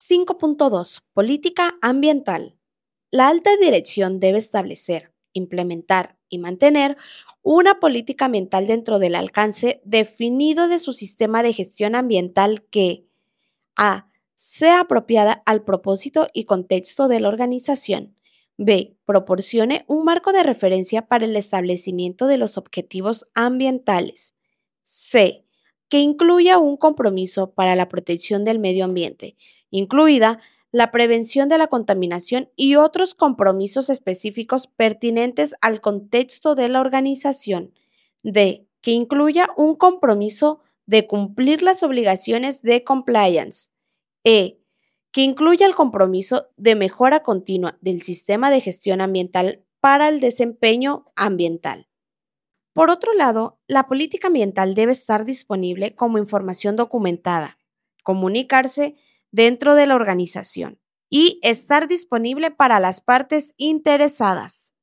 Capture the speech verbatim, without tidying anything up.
cinco punto dos. Política ambiental. La alta dirección debe establecer, implementar y mantener una política ambiental dentro del alcance definido de su sistema de gestión ambiental que a. Sea apropiada al propósito y contexto de la organización. B. Proporcione un marco de referencia para el establecimiento de los objetivos ambientales. C. Que incluya un compromiso para la protección del medio ambiente, incluida la prevención de la contaminación y otros compromisos específicos pertinentes al contexto de la organización. D. Que incluya un compromiso de cumplir las obligaciones de compliance. E. Que incluya el compromiso de mejora continua del sistema de gestión ambiental para el desempeño ambiental. Por otro lado, la política ambiental debe estar disponible como información documentada, comunicarse dentro de la organización y estar disponible para las partes interesadas.